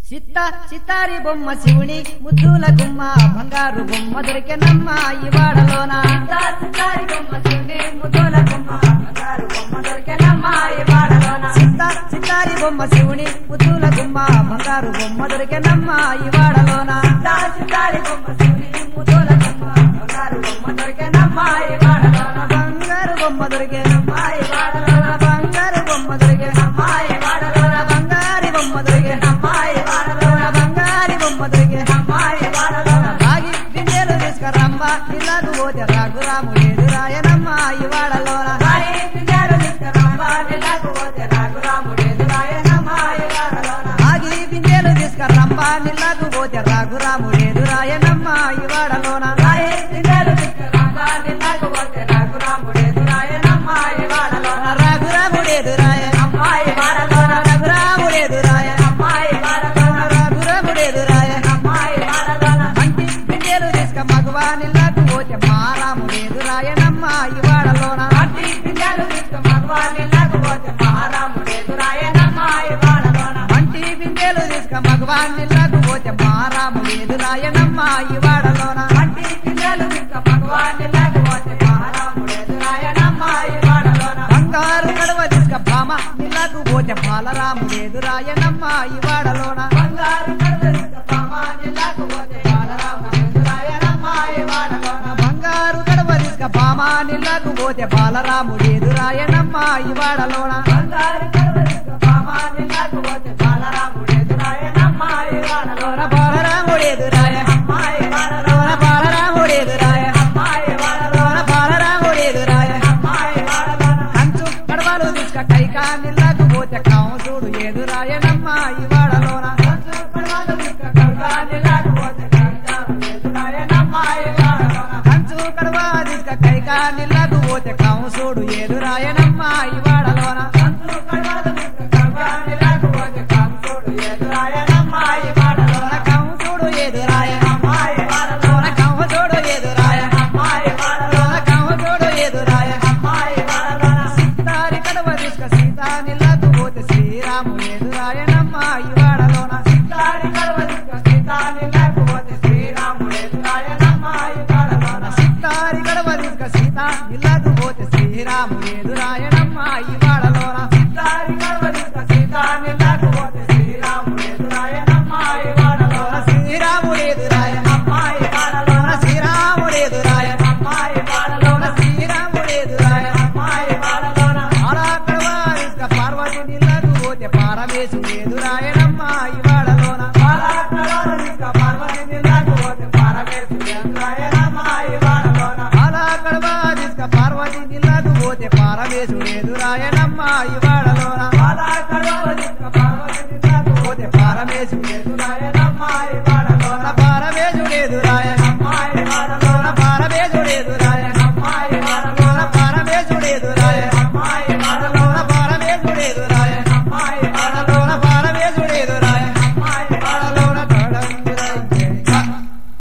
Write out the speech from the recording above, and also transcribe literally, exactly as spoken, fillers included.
సిత్త సితారి బొమ్మ శివుని ముద్దుల గుమ్మ బంగారు బొమ్మ దొరికెనమ్మ ఈ వాడలోన సితారి బొమ్మ శివుని ముద్దుల గుమ్మ బంగారు బొమ్మ దొరికెనమ్మ ఈ వాడలోన సిత్త సితారి బొమ్మ శివుని ముద్దుల గుమ్మ బంగారు బొమ్మ దొరికెనమ్మ ఈ వాడలోన సితారి బొమ్మ శివుని ముద్దుల గుమ్మ బంగారు బొమ్మ దొరికెనమ్మ ఈ వాడలోన బంగారు బొమ్మ దొరికెనమ్మ ఈ వాడలోన బంగారు బొమ్మ దొరికెనమ్మ ఈ వాడలోన బంగారు బొమ్మ దొరికెనమ్మ ఈ వాడలోన బంగారు బొమ్మ దొరికెనమ్మ ఈ వాడలోన రాగి బిందెలు తీసుకురమ్మ ఇలాగు పోతే రాఘురాము ఎదురాయనమ్మ ఈ వాడలోన రాయి బిందెలు తీసుకురమ్మ ఇలాగు పోతే రాఘురాముడు ఎదురాయనమ్మ ఈ వాడలోన రాగి బిందెలు తీసుకురమ్మ ఇలాగు పోతే రాఘురాము ఎదురాయనమ్మ ఈ వాడలోన రాయి బిందెలు తీసుకురమ్మ ఇలాగు పోతే రాఘురాముడు ఎదురాయనమ్మ ఈ వాడలోన రాఘురాముడు ఎదురాయ అమ్మాయి వాడలోన రఘురాముడు ఎదురాయ అమ్మాయి వాడలోన రఘురాముడు ఎదురాయ అమ్మాయి వాడలోన అంటి బిందెలు తీసుక మగవానిలాగు పోతే మారాముడు ఎదురాయనమ్మ ఈ వాడలోన అట్టి బిందెలు తీసుకు మగవాని లేకపోతే మహారాముడు ఎదురాయనమ్మ ఈ వాడలోన అంటి బిందెలు తీసుక మగవానిలాగు పోతే మారాముడు ఎదురాయనమ్మ ఈ వాడలోన అట్టి బిందెలు తీసుకు మగవాని లేకపోతే మహారాముడు ఎదురాయనమ్మ ఈ వాడలోన బంగారు కడవ తీసుక భామ నిలాగు పోతే బాలరాముడు ఎదురాయనమ్మ ఈ వాడలోన బంగారు కడవ తీసుకు పామాని లేకపోతే బాలరాముడు ఎదురాయనమ్మ ఈ వాడలోన బంగారు కడవ తీసుక భామ నిలాగు పోతే బాలరాముడు ఎదురాయనమ్మ ఈ వాడలోన బంగారు కడవ తీసుకు పామాని లేకపోతే బాలరాముడు ఎదురాయనమ్మ ఈ వాడలోన బాలరాముడు ఎదురాయ అమ్మాయి వాడలోన బాలరాముడు ఎదురాయ అమ్మాయి వాడలోన బాలరాముడు ఎదురాయ అమ్మాయి వాడలోన కంచు కడవలు తీసుక కైకా నిలాగు పోతే కాంసుడు ఎదురాయనమ్మ ఈ వాడలోన కంచు కడవ తీసుక కైకా నిలాగు పోతే కాంసుడు ఎదురాయనమ్మ ఈ వాడలోన కంసుడు ఎదురాయ కంసుడు ఎదురాయ కంసుడు ఎదురాయ సితారి కడవ తీసుక సీతా నిలాగు పోతే శ్రీరాముడు ఎదురాయనమ్మ ఈ వాడలోన సితారి కడవ తీసుక సీత నిలాగు పోతే శ్రీరాముడు ఎదురాయనమ్మ ఈ వాడలోన శ్రీరాముడు ఎదురాయ శ్రీరాముడు ఎదురాయ శ్రీరాముడు ఎదురాయ ఆరాకడవ తీసుక పార్వతి నిలాగు పోతే పారమేశుడు ఎదురాయనమ్మ ఈ వాడలోన ఆరాకడవ తీసుక పార్వతి నిలాగు పోతే పారమేశుడు ఎదురాయనమ్మ ఈ వాడలోన